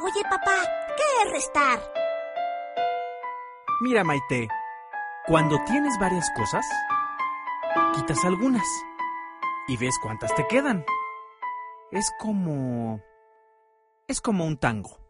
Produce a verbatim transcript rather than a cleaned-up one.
Oye, papá, ¿qué es restar? Mira, Maite, cuando tienes varias cosas, quitas algunas y ves cuántas te quedan. Es como... es como un tango.